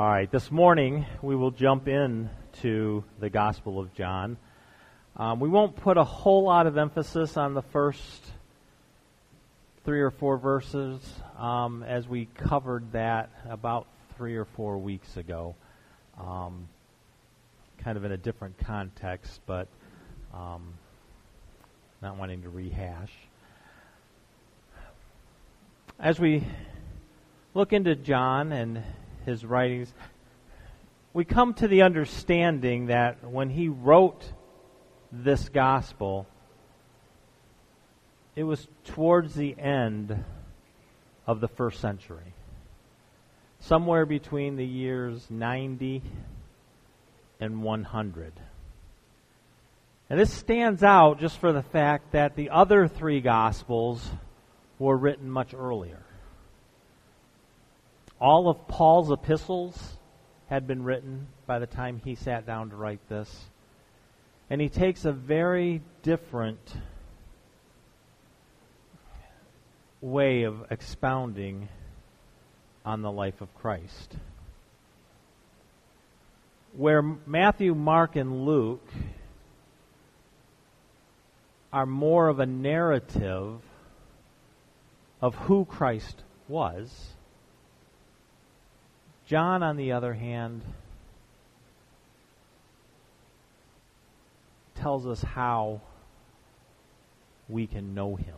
All right, this morning we will jump into the Gospel of John. We won't put a whole lot of emphasis on the first 3 or 4 verses, as we covered that about 3 or 4 weeks ago, kind of in a different context, but not wanting to rehash. As we look into John and his writings, we come to the understanding that when he wrote this gospel, it was towards the end of the first century, somewhere between the years 90 and 100. And this stands out just for the fact that the other 3 gospels were written much earlier. All of Paul's epistles had been written by the time he sat down to write this. And he takes a very different way of expounding on the life of Christ. Where Matthew, Mark, and Luke are more of a narrative of who Christ was, John, on the other hand, tells us how we can know him.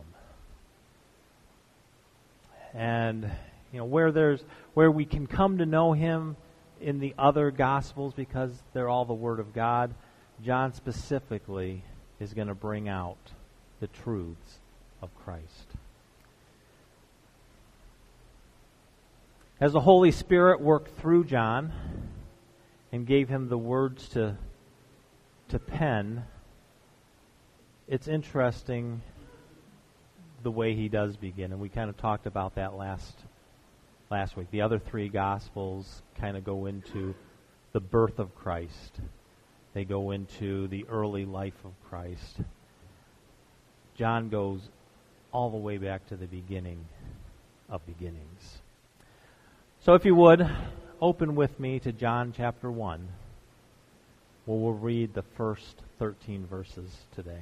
And where we can come to know him in the other gospels because they're all the Word of God, John specifically is going to bring out the truths of Christ. As the Holy Spirit worked through John and gave him the words to pen, it's interesting the way he does begin, and we kind of talked about that last week. The other 3 Gospels kind of go into the birth of Christ. They go into the early life of Christ. John goes all the way back to the beginning of beginnings. So if you would, open with me to John chapter 1, where we'll read the first 13 verses today.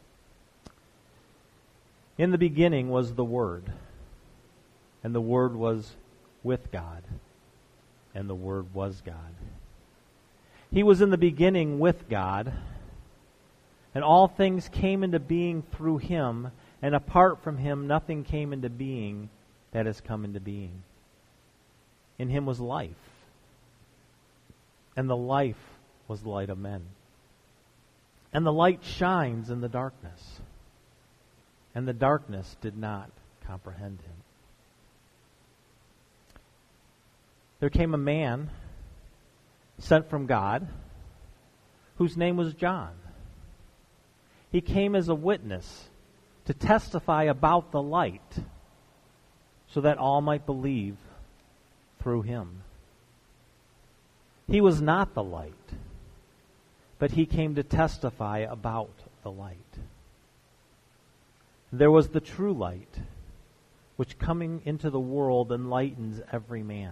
In the beginning was the Word, and the Word was with God, and the Word was God. He was in the beginning with God, and all things came into being through him, and apart from him nothing came into being that has come into being. In him was life, and the life was the light of men. And the light shines in the darkness, and the darkness did not comprehend him. There came a man sent from God, whose name was John. He came as a witness to testify about the light, so that all might believe through him. He was not the light, but he came to testify about the light. There was the true light, which coming into the world enlightens every man.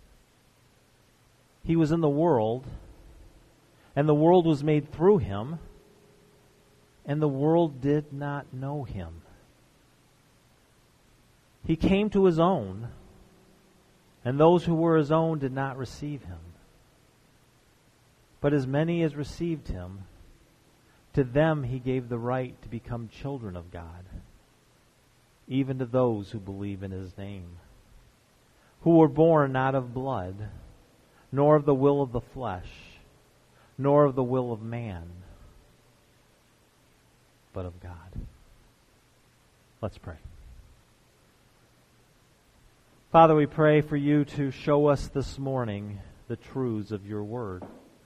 He was in the world, and the world was made through him, and the world did not know him. He came to his own, and those who were his own did not receive him. But as many as received him, to them he gave the right to become children of God, even to those who believe in his name, who were born not of blood, nor of the will of the flesh, nor of the will of man, but of God. Let's pray. Father, we pray for you to show us this morning the truths of your word.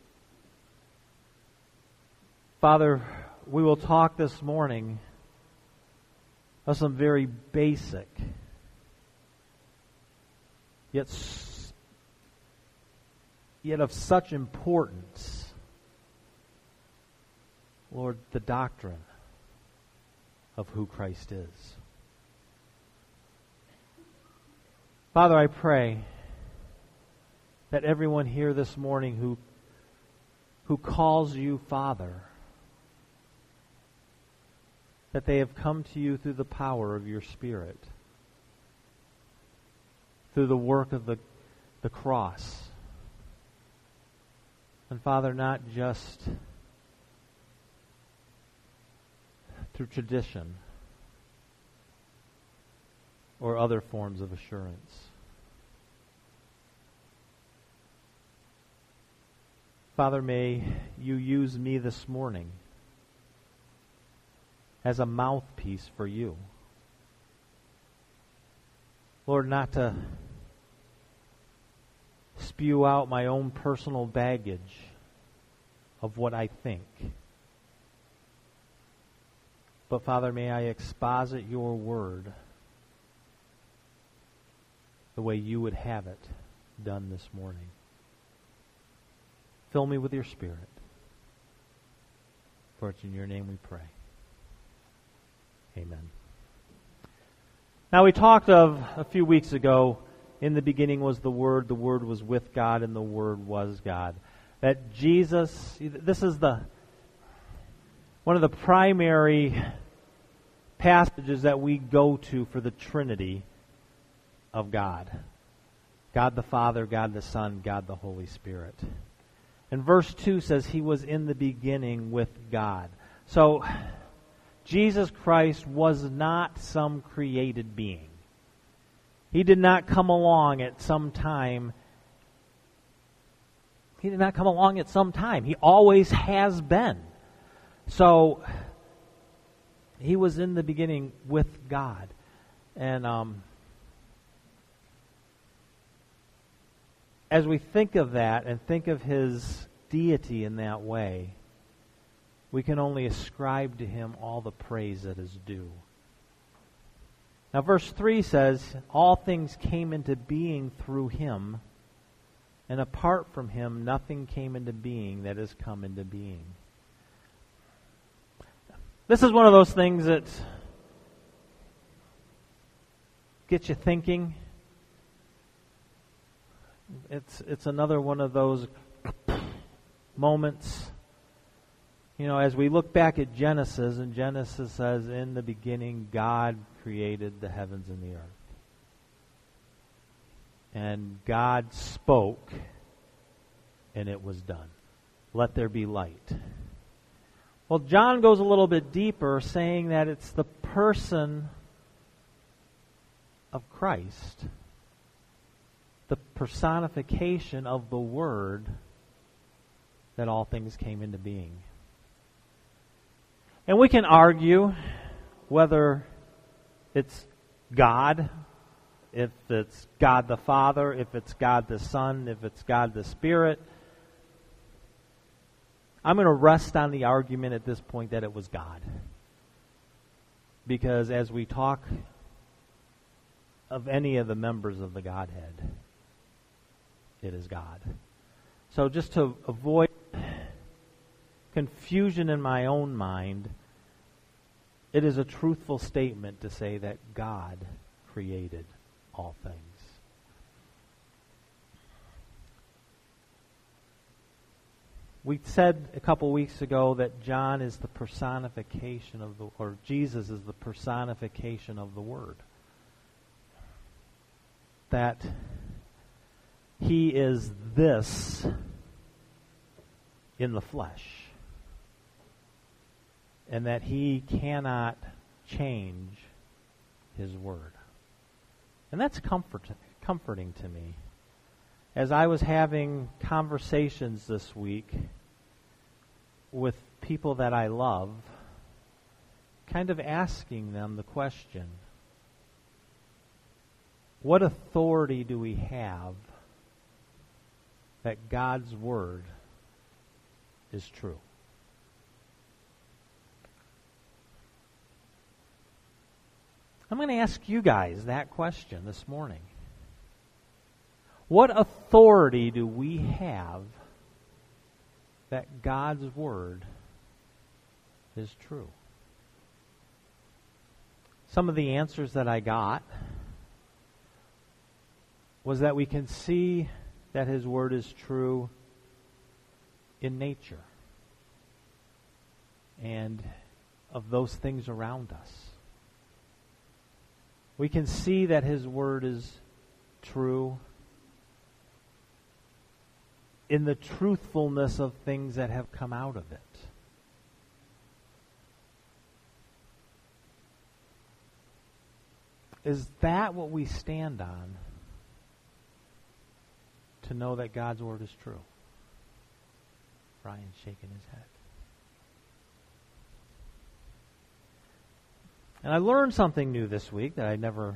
Father, we will talk this morning of some very basic, yet of such importance, Lord, the doctrine of who Christ is. Father, I pray that everyone here this morning who calls you Father, that they have come to you through the power of your Spirit, through the work of the cross. And Father, not just through tradition or other forms of assurance. Father, may you use me this morning as a mouthpiece for you. Lord, not to spew out my own personal baggage of what I think. But Father, may I exposit your word the way you would have it done this morning. Fill me with your Spirit. For it's in your name we pray. Amen. Now we talked of a few weeks ago, in the beginning was the Word was with God, and the Word was God. That Jesus, this is one of the primary passages that we go to for the Trinity of God. God the Father, God the Son, God the Holy Spirit. And verse 2 says, He was in the beginning with God. So, Jesus Christ was not some created being. He did not come along at some time. He did not come along at some time. He always has been. So, He was in the beginning with God. And as we think of that and think of His deity in that way, we can only ascribe to Him all the praise that is due. Now verse 3 says, all things came into being through Him, and apart from Him nothing came into being that has come into being. This is one of those things that gets you thinking. It's another one of those moments. You know, as we look back at Genesis, and Genesis says, in the beginning God created the heavens and the earth. And God spoke, and it was done. Let there be light. Well, John goes a little bit deeper, saying that it's the person of Christ, the personification of the Word, that all things came into being. And we can argue whether it's God, if it's God the Father, if it's God the Son, if it's God the Spirit. I'm going to rest on the argument at this point that it was God. Because as we talk of any of the members of the Godhead, it is God. So just to avoid confusion in my own mind, it is a truthful statement to say that God created all things. We said a couple weeks ago that John is the personification of or Jesus is the personification of the Word. That He is this in the flesh. And that He cannot change His Word. And that's comforting to me. As I was having conversations this week with people that I love, kind of asking them the question, what authority do we have that God's Word is true? I'm going to ask you guys that question this morning. What authority do we have that God's Word is true? Some of the answers that I got was that we can see that His Word is true in nature and of those things around us. We can see that His Word is true in the truthfulness of things that have come out of it. Is that what we stand on to know that God's Word is true? Brian's shaking his head. And I learned something new this week that I never...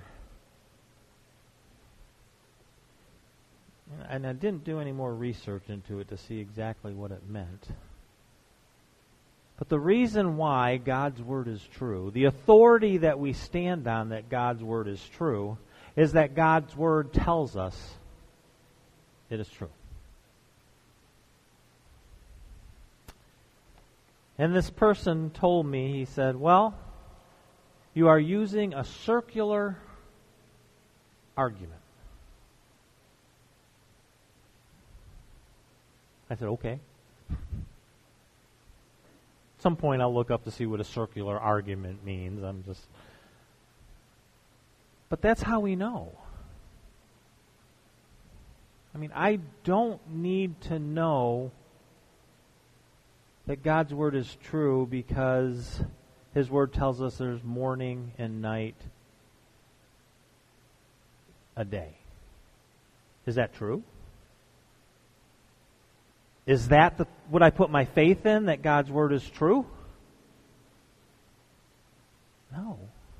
And I didn't do any more research into it to see exactly what it meant. But the reason why God's Word is true, the authority that we stand on that God's Word is true, is that God's Word tells us it is true. And this person told me, he said, well, you are using a circular argument. I said, okay. At some point I'll look up to see what a circular argument means. But that's how we know. I mean, I don't need to know that God's Word is true because His Word tells us there's morning and night a day. Is that true? Is that what I put my faith in, that God's Word is true? No.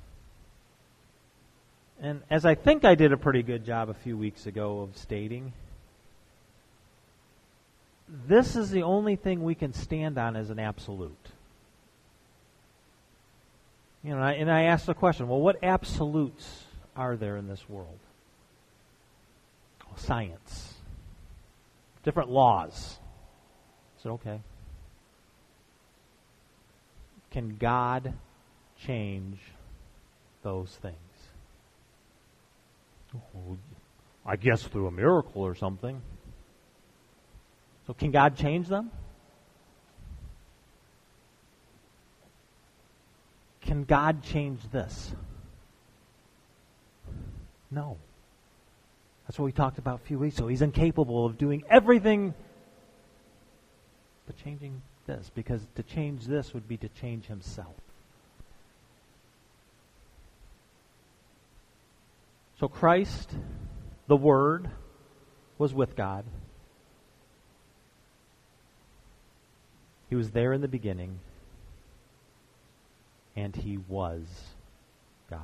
And as I think I did a pretty good job a few weeks ago of stating, this is the only thing we can stand on as an absolute. You know, and I asked the question, well, what absolutes are there in this world? Well, science. Different laws. I said, okay. Can God change those things? Well, I guess through a miracle or something. So can God change them? Can God change this? No. That's what we talked about a few weeks ago. He's incapable of doing everything but changing this, because to change this would be to change Himself. So Christ, the Word, was with God. He was there in the beginning, and He was God.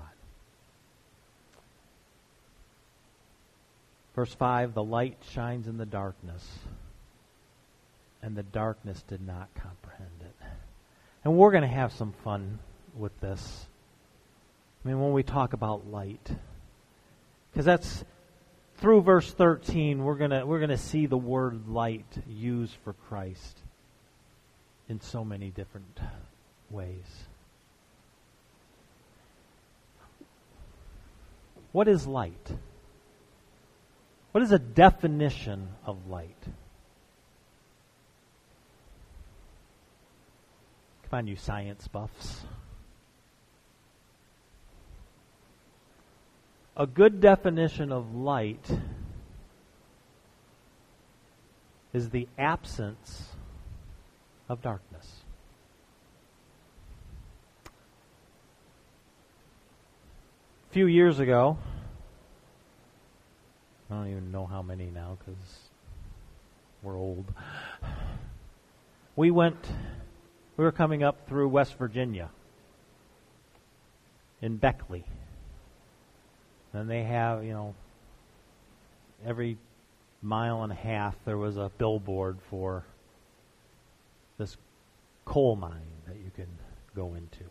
Verse 5, the light shines in the darkness, and the darkness did not comprehend it. And we're going to have some fun with this. I mean, when we talk about light, because that's through verse 13, we're going to see the word light used for Christ in so many different ways. What is light? What is a definition of light? Come on, you science buffs. A good definition of light is the absence of darkness. A few years ago, I don't even know how many now because we're old. We were coming up through West Virginia in Beckley. And they have, every mile and a half there was a billboard for this coal mine that you can go into.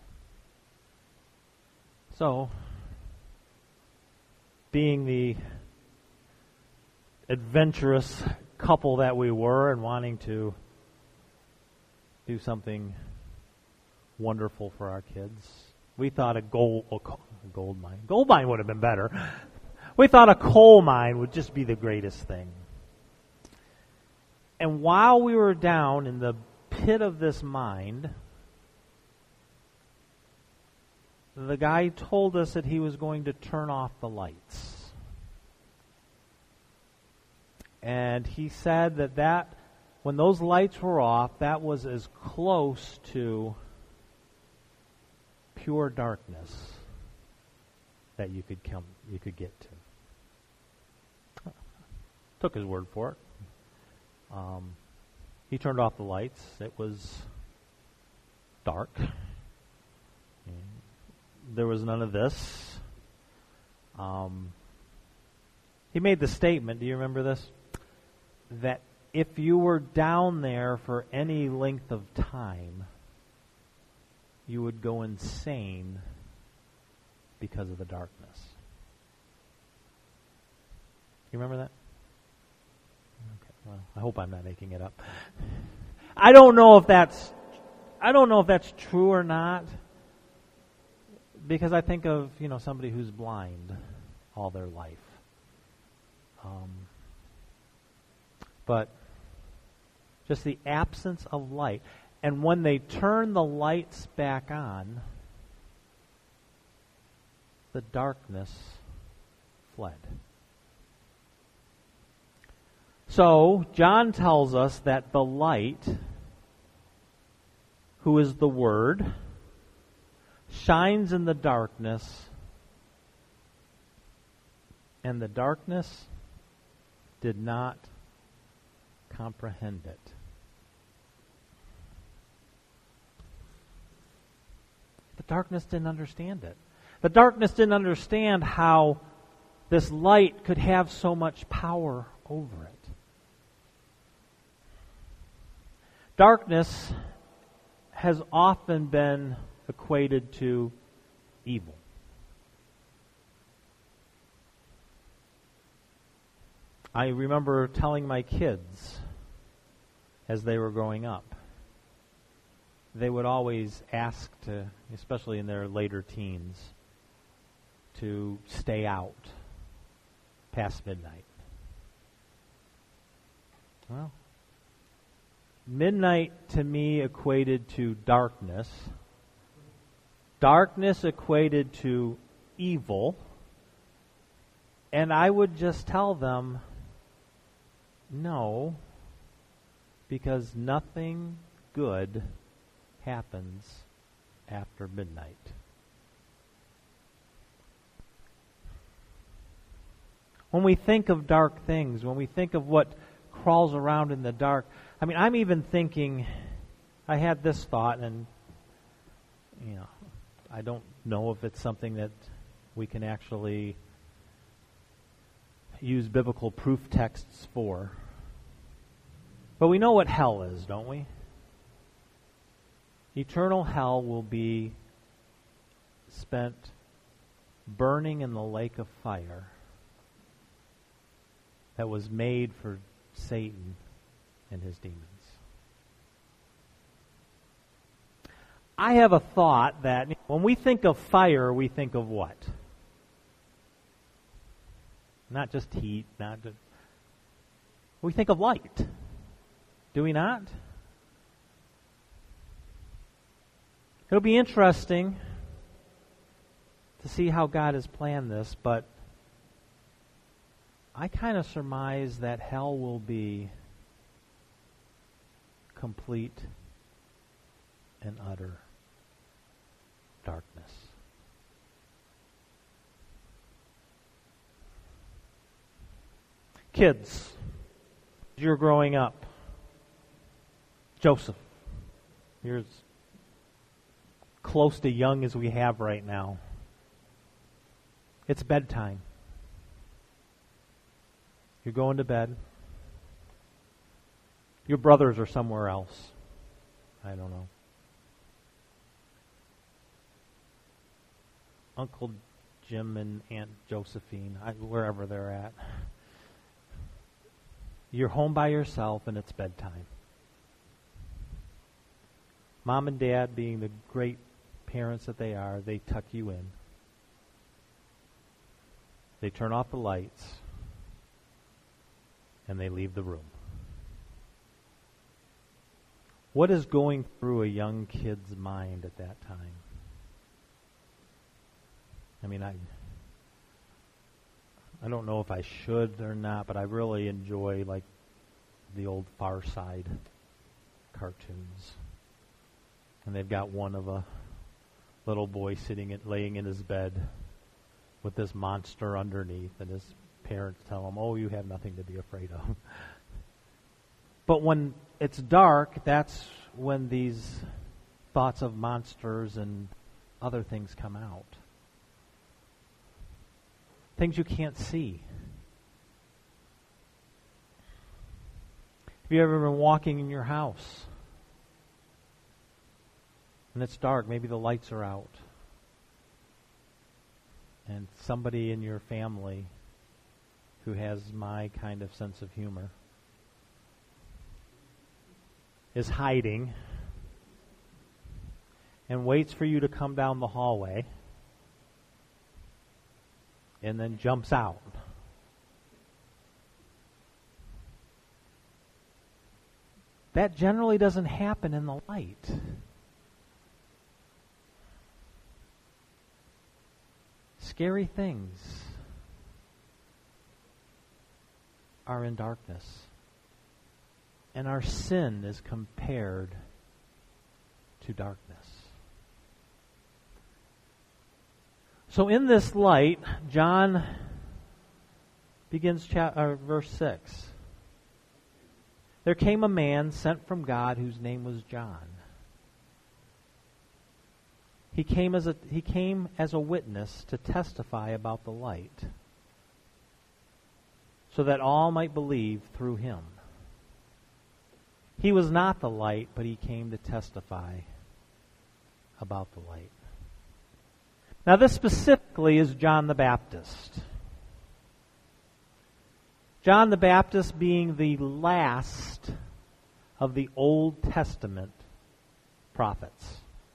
So, being the adventurous couple that we were and wanting to do something wonderful for our kids, we thought a gold mine. Gold mine would have been better. We thought a coal mine would just be the greatest thing. And while we were down in the pit of this mind, the guy told us that he was going to turn off the lights. And he said that when those lights were off, that was as close to pure darkness that you could get to. Took his word for it. He turned off the lights. It was dark. There was none of this. He made the statement, do you remember this? That if you were down there for any length of time, you would go insane because of the darkness. You remember that? Okay, well, I hope I'm not making it up. I don't know if that's true or not, because I think of, somebody who's blind all their life. But just the absence of light. And when they turn the lights back on, the darkness fled. So, John tells us that the light, who is the Word, shines in the darkness, and the darkness did not comprehend it. The darkness didn't understand it. The darkness didn't understand how this light could have so much power over it. Darkness has often been equated to evil. I remember telling my kids as they were growing up, they would always ask to, especially in their later teens, to stay out past midnight. Well, midnight to me equated to darkness. Darkness equated to evil. And I would just tell them, no, because nothing good happens after midnight. When we think of dark things, when we think of what crawls around in the dark, I'm even thinking, I had this thought, and I don't know if it's something that we can actually use biblical proof texts for. But we know what hell is, don't we? Eternal hell will be spent burning in the lake of fire that was made for Satan and his demons. I have a thought that when we think of fire, we think of what? Not just heat, we think of light. Do we not? It'll be interesting to see how God has planned this, but I kind of surmise that hell will be complete and utter darkness. Kids, you're growing up. Joseph, you're as close to young as we have right now. It's bedtime. You're going to bed. Your brothers are somewhere else. I don't know. Uncle Jim and Aunt Josephine, wherever they're at. You're home by yourself and it's bedtime. Mom and Dad, being the great parents that they are, they tuck you in. They turn off the lights and they leave the room. What is going through a young kid's mind at that time? I mean, I don't know if I should or not, but I really enjoy like the old Far Side cartoons. And they've got one of a little boy laying in his bed with this monster underneath, and his parents tell him, "Oh, you have nothing to be afraid of." But when it's dark, that's when these thoughts of monsters and other things come out. Things you can't see. Have you ever been walking in your house and it's dark, maybe the lights are out, and somebody in your family who has my kind of sense of humor is hiding and waits for you to come down the hallway and then jumps out? That generally doesn't happen in the light. Scary things are in darkness. And our sin is compared to darkness. So in this light, John begins verse 6. There came a man sent from God whose name was John. He came as a witness to testify about the light, so that all might believe through him. He was not the light, but he came to testify about the light. Now this specifically is John the Baptist. John the Baptist being the last of the Old Testament prophets.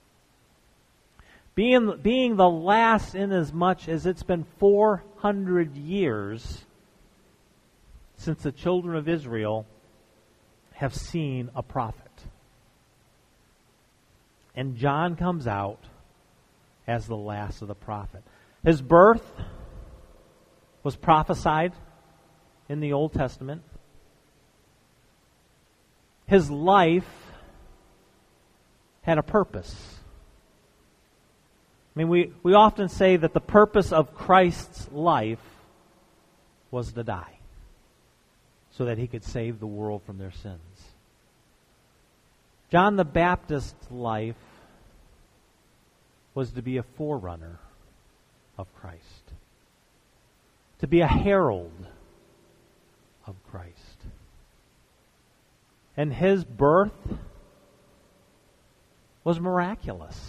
Being the last in as much as it's been 400 years since the children of Israel have seen a prophet. And John comes out as the last of the prophet. His birth was prophesied in the Old Testament. His life had a purpose. I mean, we often say that the purpose of Christ's life was to die, so that he could save the world from their sins. John the Baptist's life was to be a forerunner of Christ, to be a herald of Christ. And his birth was miraculous.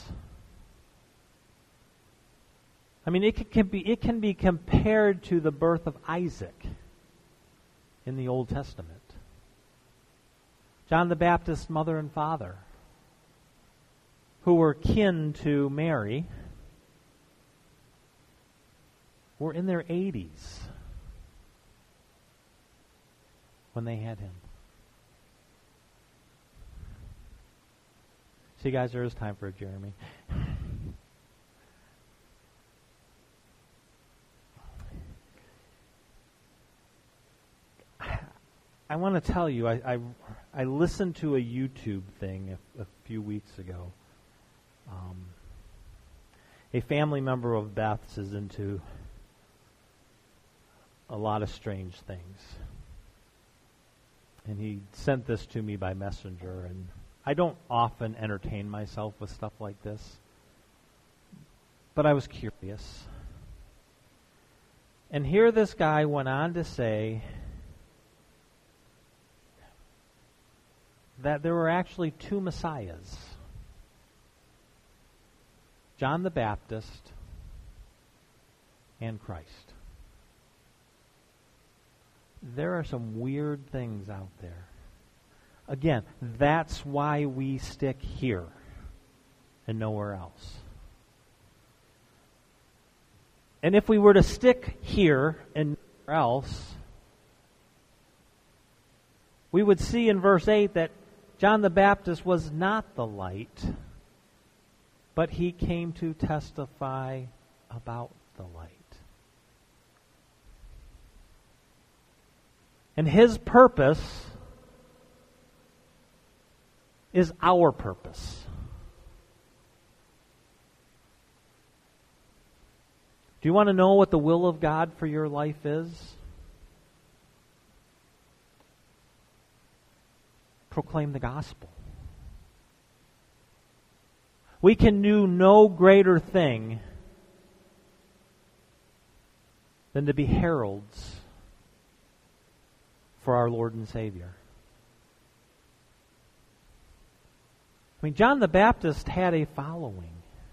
I mean, it can be compared to the birth of Isaac in the Old Testament. John the Baptist's mother and father, who were kin to Mary, were in their 80s when they had him. See, guys, there is time for a Jeremy. I want to tell you, I listened to a YouTube thing a few weeks ago. A family member of Beth's is into a lot of strange things. And he sent this to me by messenger, and I don't often entertain myself with stuff like this, but I was curious. And here this guy went on to say that there were actually two messiahs, John the Baptist and Christ. There are some weird things out there. Again, that's why we stick here and nowhere else. And if we were to stick here and nowhere else, we would see in verse 8 that John the Baptist was not the light, but he came to testify about the light. And his purpose is our purpose. Do you want to know what the will of God for your life is? Proclaim the gospel. We can do no greater thing than to be heralds for our Lord and Savior. I mean, John the Baptist had a following.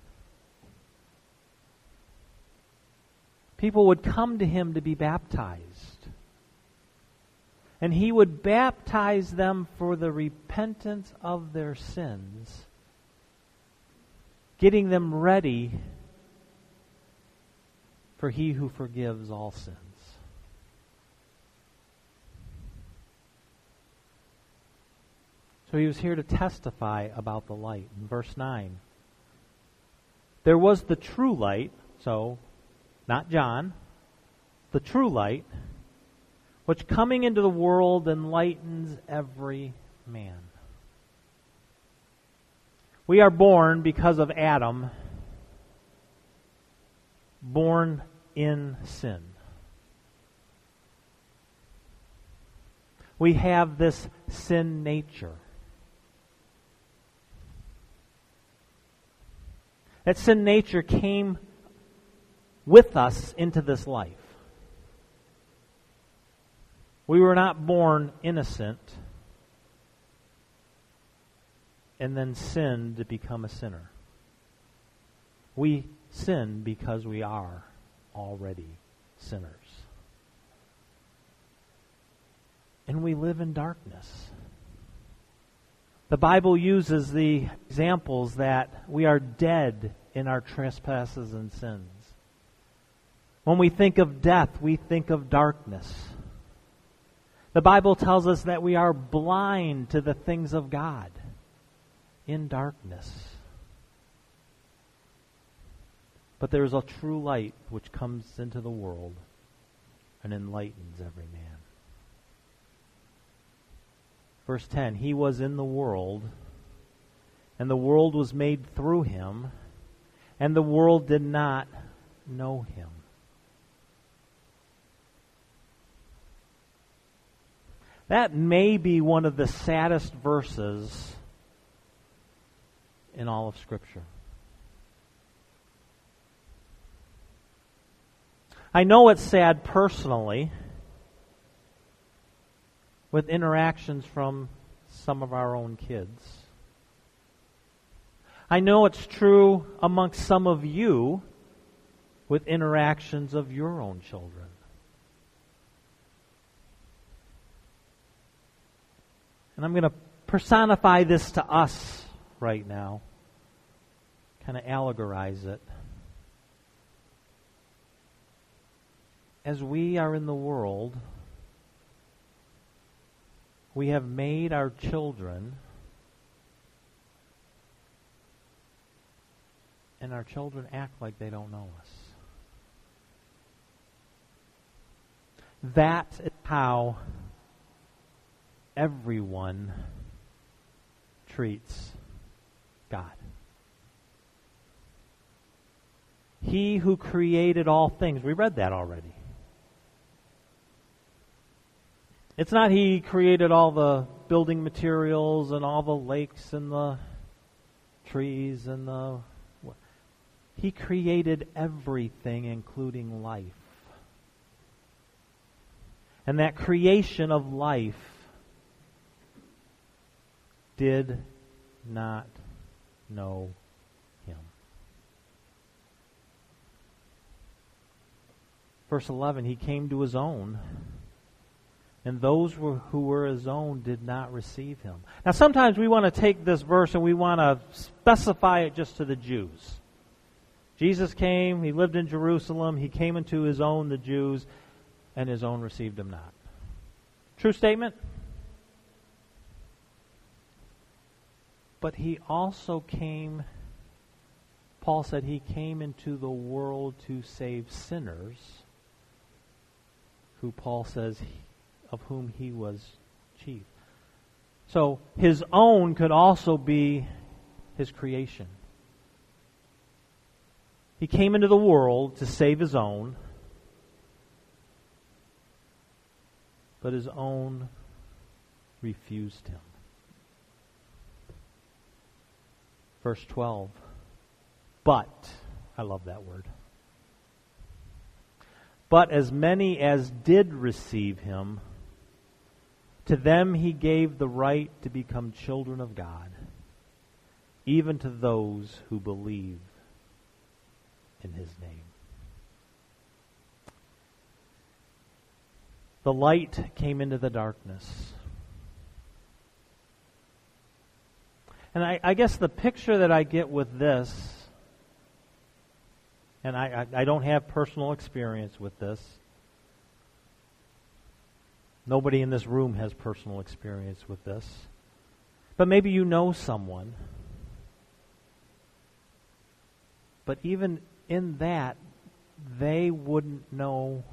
People would come to him to be baptized. And he would baptize them for the repentance of their sins, getting them ready for he who forgives all sins. So he was here to testify about the light. In verse 9, there was the true light, so not John, the true light, which coming into the world enlightens every man. We are born because of Adam, born in sin. We have this sin nature. That sin nature came with us into this life. We were not born innocent and then sinned to become a sinner. We sin because we are already sinners. And we live in darkness. The Bible uses the examples that we are dead in our trespasses and sins. When we think of death, we think of darkness. The Bible tells us that we are blind to the things of God in darkness. But there is a true light which comes into the world and enlightens every man. Verse 10, he was in the world, and the world was made through him, and the world did not know him. That may be one of the saddest verses in all of Scripture. I know it's sad personally with interactions from some of our own kids. I know it's true amongst some of you with interactions of your own children. And I'm going to personify this to us right now, kind of allegorize it. As we are in the world, we have made our children, and our children act like they don't know us. That is how everyone treats God. He who created all things. We read that already. It's not he created all the building materials and all the lakes and the trees and the... He created everything, including life. And that creation of life did not know him. Verse 11, he came to his own, and those who were his own did not receive him. Now sometimes we want to take this verse and we want to specify it just to the Jews. Jesus came, he lived in Jerusalem, he came into his own, the Jews, and his own received him not. True statement? But he also came, Paul said he came into the world to save sinners, who Paul says of whom he was chief. So his own could also be his creation. He came into the world to save his own, but his own refused him. Verse 12. But, I love that word. But as many as did receive him, to them he gave the right to become children of God, even to those who believe in his name. The light came into the darkness. And I guess the picture that I get with this, and I don't have personal experience with this. Nobody in this room has personal experience with this. But maybe you know someone. But even in that, they wouldn't know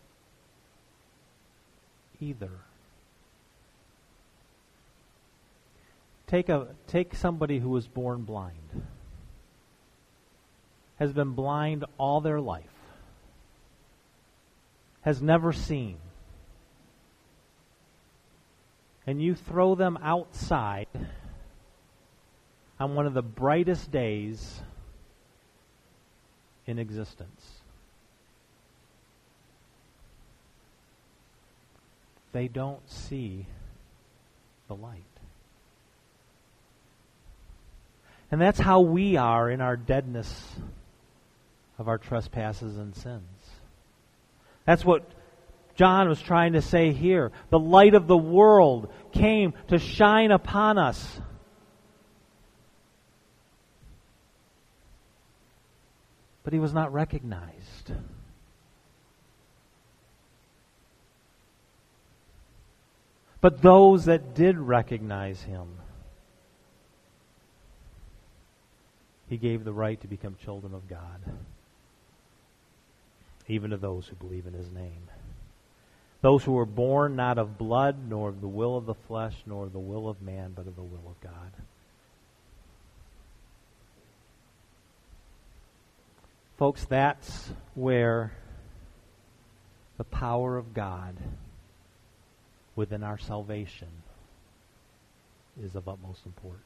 either. Take somebody who was born blind, has been blind all their life, has never seen, and you throw them outside on one of the brightest days in existence. They don't see the light. And that's how we are in our deadness of our trespasses and sins. That's what John was trying to say here. The light of the world came to shine upon us. But he was not recognized. But those that did recognize him, he gave the right to become children of God, even to those who believe in his name. Those who were born not of blood, nor of the will of the flesh, nor of the will of man, but of the will of God. Folks, that's where the power of God within our salvation is of utmost importance.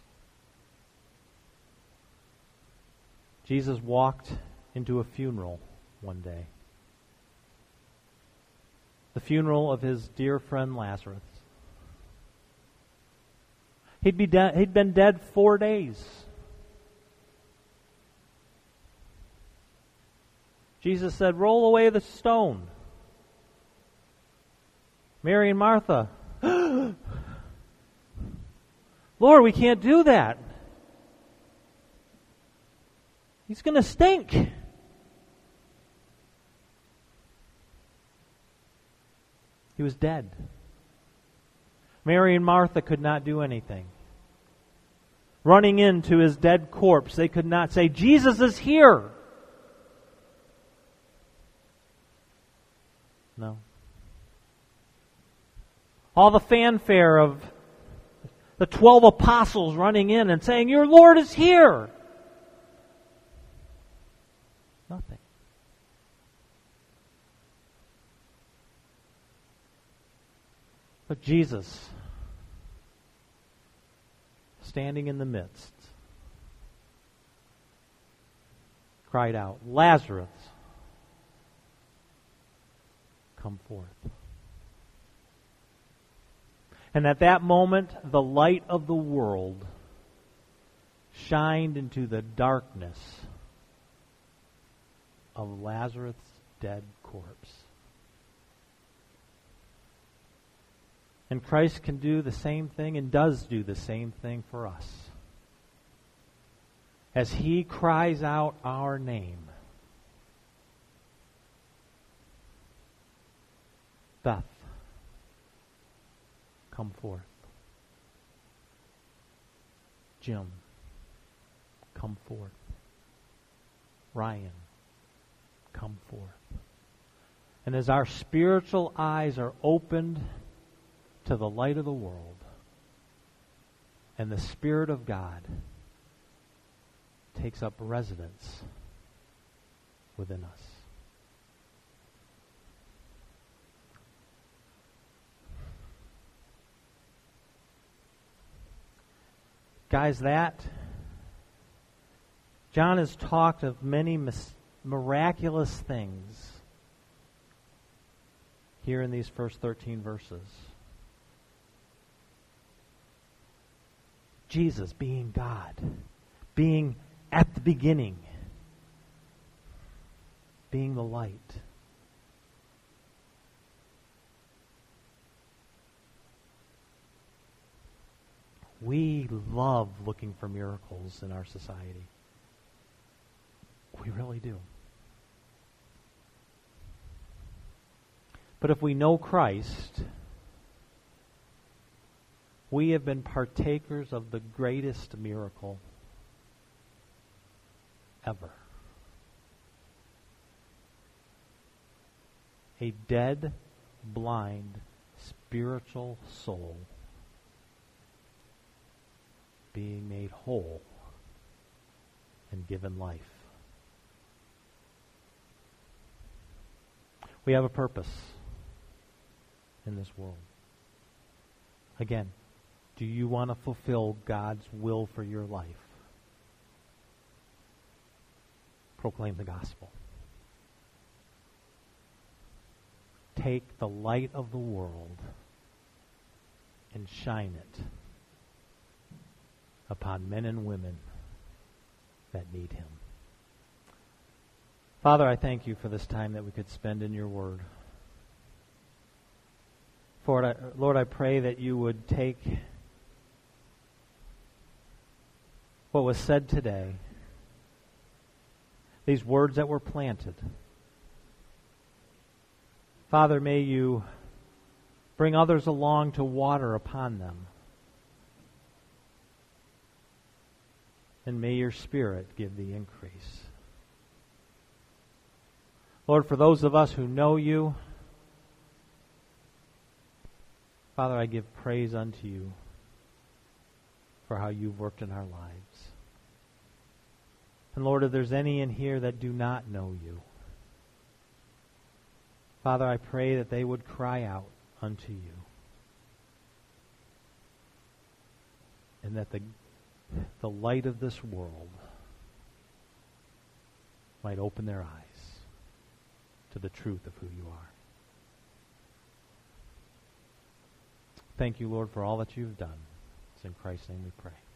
Jesus walked into a funeral one day. The funeral of his dear friend Lazarus. He'd been dead 4 days. Jesus said, "Roll away the stone." Mary and Martha, "Lord, we can't do that. He's going to stink." He was dead. Mary and Martha could not do anything. Running into his dead corpse, they could not say, "Jesus is here." No. All the fanfare of the 12 apostles running in and saying, "Your Lord is here." Nothing. But Jesus, standing in the midst, cried out, "Lazarus, come forth." And at that moment, the light of the world shined into the darkness of Lazarus' dead corpse. And Christ can do the same thing and does do the same thing for us. As he cries out our name, "Beth, come forth." Jim, come forth. Ryan, come forth. And as our spiritual eyes are opened to the light of the world, and the Spirit of God takes up residence within us. Guys, John has talked of many miraculous things here in these first 13 verses. Jesus being God, being at the beginning, being the light. We love looking for miracles in our society. We really do. But if we know Christ, we have been partakers of the greatest miracle ever. A dead, blind, spiritual soul being made whole and given life. We have a purpose in this world. Again, do you want to fulfill God's will for your life? Proclaim the gospel. Take the light of the world and shine it upon men and women that need Him. Father, I thank you for this time that we could spend in your word. Lord, I pray that you would take what was said today, these words that were planted. Father, may you bring others along to water upon them. And may your Spirit give the increase. Lord, for those of us who know you, Father, I give praise unto you for how you've worked in our lives. And Lord, if there's any in here that do not know you, Father, I pray that they would cry out unto you. And that the light of this world might open their eyes to the truth of who you are. Thank you, Lord, for all that you've done. It's in Christ's name we pray.